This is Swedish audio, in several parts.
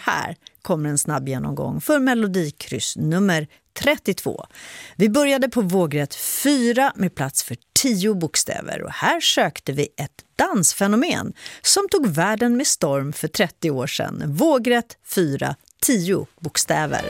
här kommer en snabb genomgång för melodikryss nummer 32. Vi började på vågrätt 4 med plats för 10 bokstäver och här sökte vi ett dansfenomen som tog världen med storm för 30 år sedan. Vågrätt 4, 10 bokstäver.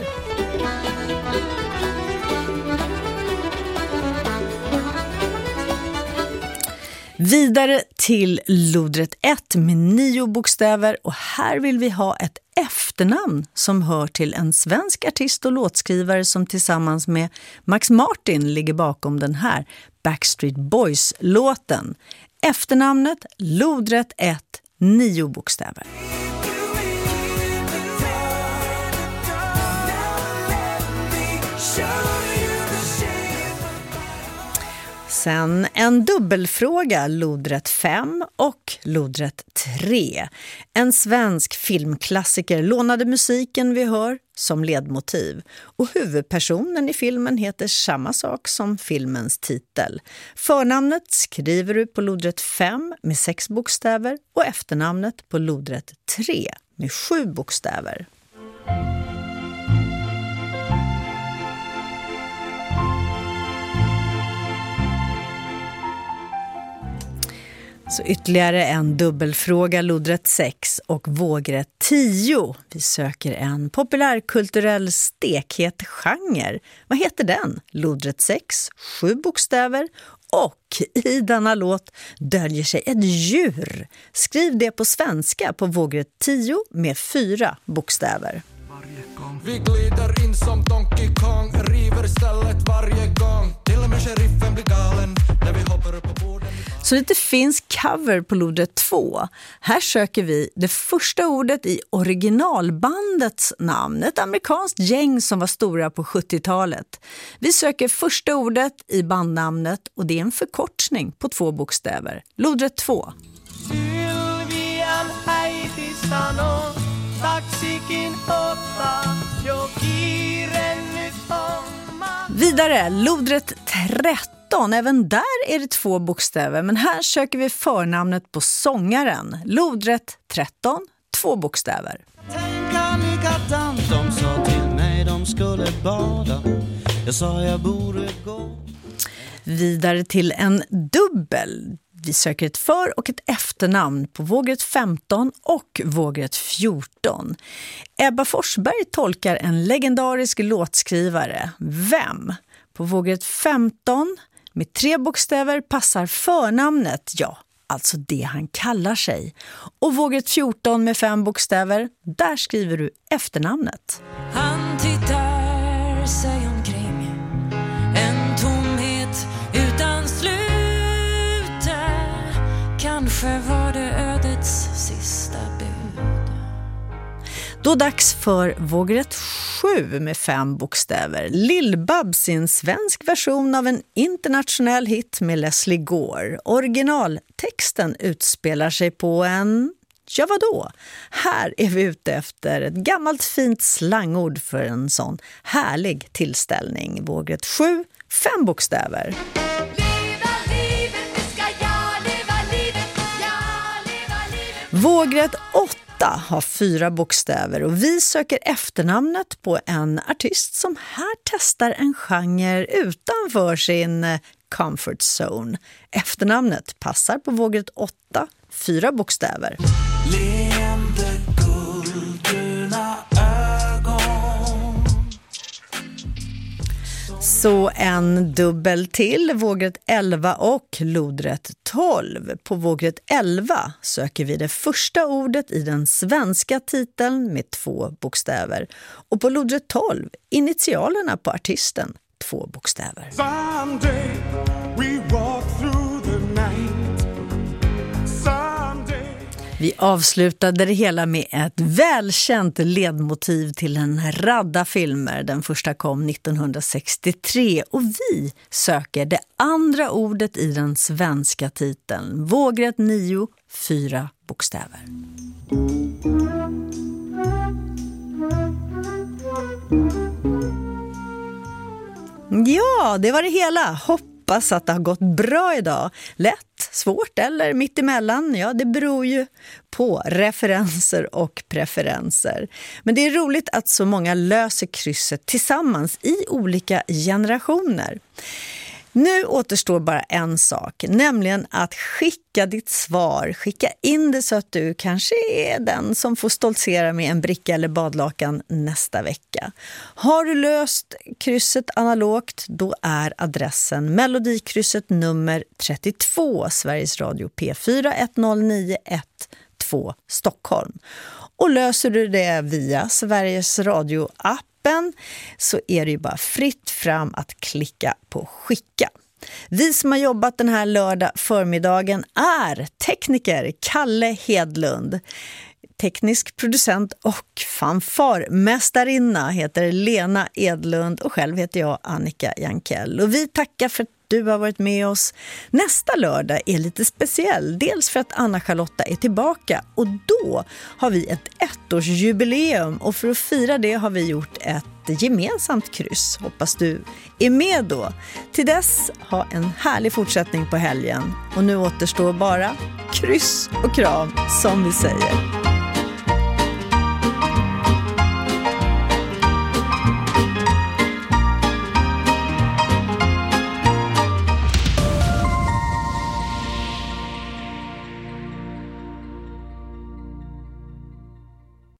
Vidare till lodrätt 1 med 9 bokstäver och här vill vi ha ett efternamn som hör till en svensk artist och låtskrivare som tillsammans med Max Martin ligger bakom den här Backstreet Boys-låten. Efternamnet lodrätt 1, 9 bokstäver. Sen en dubbelfråga, lodrätt 5 och lodrätt 3. En svensk filmklassiker lånade musiken vi hör som ledmotiv. Och huvudpersonen i filmen heter samma sak som filmens titel. Förnamnet skriver du på lodrätt 5 med 6 bokstäver och efternamnet på lodrätt 3 med 7 bokstäver. Så ytterligare en dubbelfråga, lodrätt 6 och vågrätt 10. Vi söker en populärkulturell stekhet genre. Vad heter den? Lodrätt 6, 7 bokstäver och i denna låt döljer sig ett djur. Skriv det på svenska på vågrätt 10 med 4 bokstäver. Vi glider in som Donkey Kong, river stället varje gång. Till och med sheriffen blir galen när vi hoppar upp på borden. Så lite finns cover på lodrätt 2. Här söker vi det första ordet i originalbandets namn. Ett amerikanskt gäng som var stora på 70-talet. Vi söker första ordet i bandnamnet och det är en förkortning på 2 bokstäver. Lodrätt 2. Sylvian äiti sanoo, taksikin ottaa, jo kiire nyt homma. Vidare, lodrätt 13. Även där är det 2 bokstäver, men här söker vi förnamnet på sångaren. Lodrätt 13, 2 bokstäver. Tänka likadant, de sa till mig de skulle bada. Jag sa jag borde gå. Vidare till en dubbel. Vi söker ett för- och ett efternamn på vågrätt 15 och vågrätt 14. Ebba Forsberg tolkar en legendarisk låtskrivare. Vem? På vågrätt 15 med 3 bokstäver passar förnamnet, ja, alltså det han kallar sig. Och vågrätt 14 med 5 bokstäver, där skriver du efternamnet. Han tittar sig omkring, en tomhet utan slut. Kanske var det ödets sista bud. Då dags för vågrätt 7 med 5 bokstäver. Lill-Babs, en svensk version av en internationell hit med Leslie Gore. Originaltexten utspelar sig på en... Ja, vadå? Här är vi ute efter ett gammalt fint slangord för en sån härlig tillställning. Vågrätt 7, 5 bokstäver. Vågrätt 8 har 4 bokstäver och vi söker efternamnet på en artist som här testar en genre utanför sin comfort zone. Efternamnet passar på vågrätt 8, 4 bokstäver. Leende guldbruna ögon. Så en dubbel till, vågrätt 11 och lodrätt 12. På vågrätt 11 söker vi det första ordet i den svenska titeln med 2 bokstäver. Och på lodrätt 12, initialerna på artisten, 2 bokstäver. Someday we walk through the night. Someday. Vi avslutade det hela med ett välkänt ledmotiv till en radda filmer. Den första kom 1963 och vi söker det andra ordet i den svenska titeln. Vågrätt 9, 4 bokstäver. Ja, det var det hela. Hoppas att det har gått bra idag. Lätt svårt eller mitt emellan. Ja, det beror ju på referenser och preferenser. Men det är roligt att så många löser krysset tillsammans i olika generationer. Nu återstår bara en sak, nämligen att skicka ditt svar. Skicka in det så att du kanske är den som får stoltsera med en bricka eller badlakan nästa vecka. Har du löst krysset analogt, då är adressen Melodikrysset nummer 32, Sveriges Radio P4 10912 Stockholm. Och löser du det via Sveriges Radio-app så är det ju bara fritt fram att klicka på skicka. Vi som har jobbat den här lördag förmiddagen är tekniker Kalle Hedlund. Teknisk producent och fanfarmästarinna heter Lena Edlund och själv heter jag Annika Jankell. Och vi tackar för att du har varit med oss. Nästa lördag är lite speciell. Dels för att Anna-Charlotta är tillbaka och då har vi ett 1-årsjubileum. Och för att fira det har vi gjort ett gemensamt kryss. Hoppas du är med då. Till dess, ha en härlig fortsättning på helgen. Och nu återstår bara kryss och kram som vi säger.